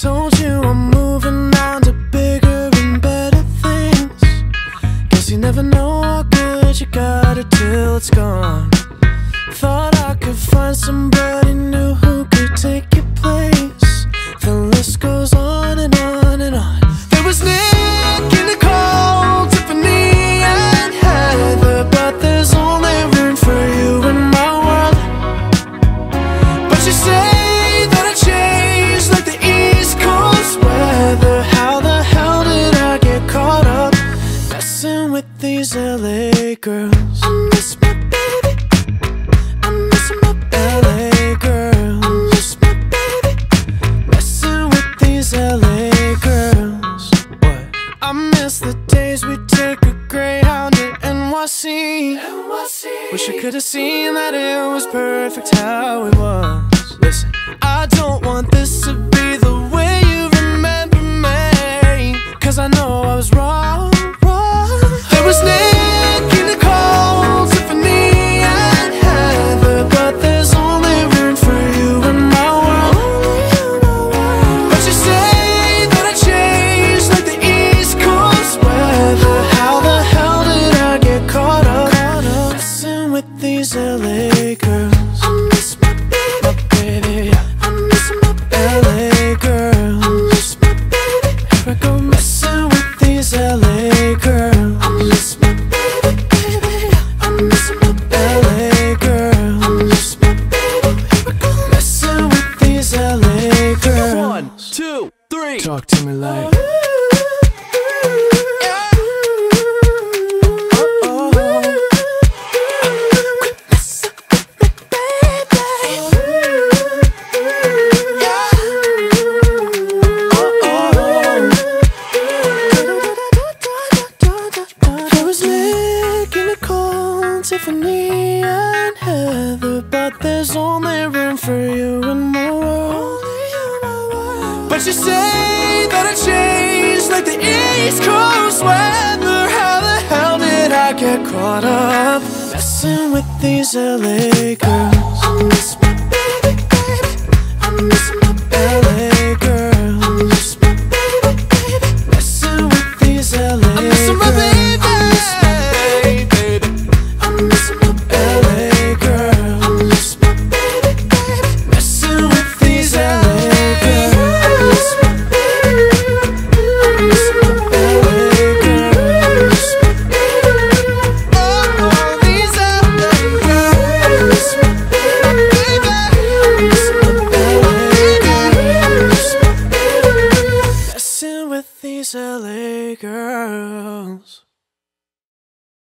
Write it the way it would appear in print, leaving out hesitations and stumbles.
told you I'm moving on to bigger and better things. Guess you never know how good you got it till it's gone. Thought I could find somebody new who could take your place. The list goes on and on and on. There was Nick and Nicole, Tiffany and Heather, but there's only room for you in my world. But you say that I changed like the East Coast weather. How the hell did I get caught up messing with these LA girls? I miss my baby, I miss my LA girl. I miss my baby, messing with these LA girls. What? I miss the days we take a Greyhound to NYC. Wish I could've seen that it was perfect how it was. Listen, I don't want this to be the way you remember me, 'cause I know I was wrong. There was Nick and Nicole, Tiffany and Heather, but there's only room for you in my world. But you say that I changed like the East Coast weather. How the hell did I get caught up messing with these LA girls? I miss my baby, I miss my LA girl. I miss my baby, here I go messing with these LA girls. I miss my baby, I miss my LA girl. I miss my baby, here I go messing with these LA girls. 1, 2, 3. Talk to me like. There was Nick and Nicole, Tiffany and Heather, but there's only room for you in my world. But you say that I changed like the East Coast weather. How the hell did I get caught up messing with these LA girls? I miss my baby, I miss my LA girl. I miss my baby, messing with these LA girls. I miss my baby, I miss my LA girl. I miss my baby, messing with these LA girls. I miss my baby, I miss my LA girl. I miss my baby, oh, these LA girls. I miss my baby, I miss my LA girl. I miss my baby, messing with these LA girls.